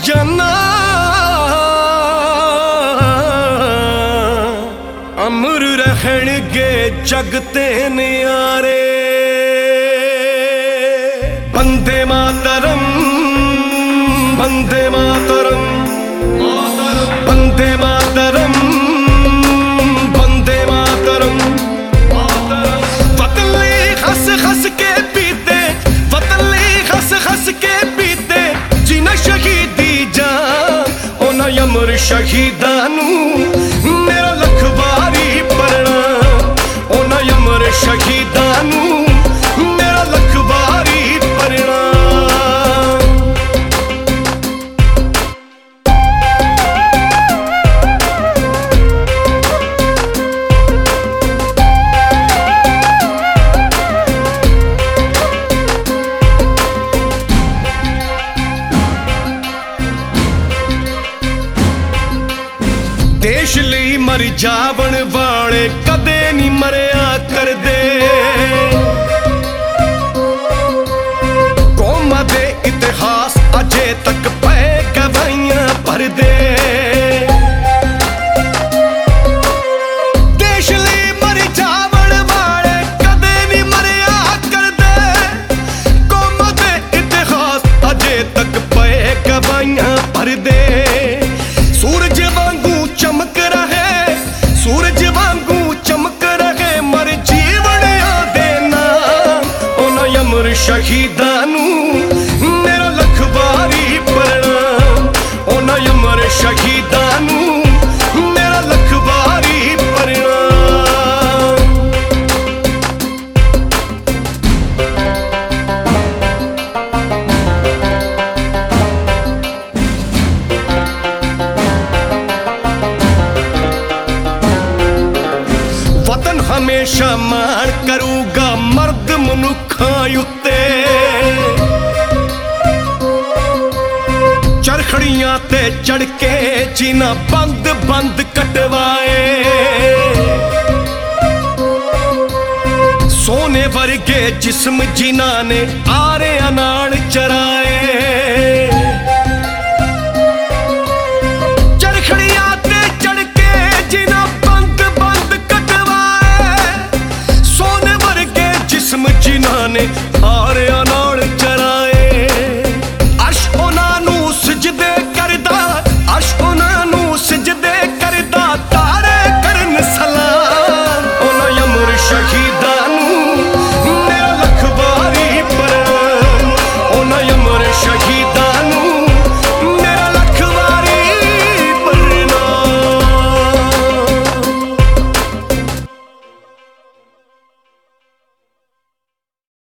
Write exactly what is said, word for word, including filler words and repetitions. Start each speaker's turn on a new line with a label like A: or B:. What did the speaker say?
A: जाना अमर रहणगे जगते न्यारे। वंदे मातरम वंदे मातरम वंदे मातरम वंदे मातरम। वतले हंस हंस के पीते वतले हंस हंस के पीते जिन्हां शहीदी जान उन्हां अमर शहीदां नूं मेरा लख वारी प्रणाम। उन्हां अमर शहीदां नूं मेरा लख वारी प्रणाम। देश लई मर जावण वाले कदे नहीं मरिया करदे। कौमां दे इतिहास अजे तक पे गवाहियां भरदे। देश लई मर जावण वाले कदे नहीं मरिया करदे। कौमां दे इतिहास अजे तक पे गवाहियां भरदे। सूरज वांगू चमक रहे सूरज वांगू चमक रहे मर जीवन देना उन्हां अमर शहीदां नूं मेरा लख वारी प्रणाम। उन्हां अमर शहीदां नूं मेरा लख वारी प्रणाम। वतन हमेशा मान करूगा मर्द मनुखां उत्ते। चरखड़ियां ते चढ़ के जीना बंद बंद कटवाए। सोने वर्गे जिस्म जिन्हां ने आरियां नाल चराए।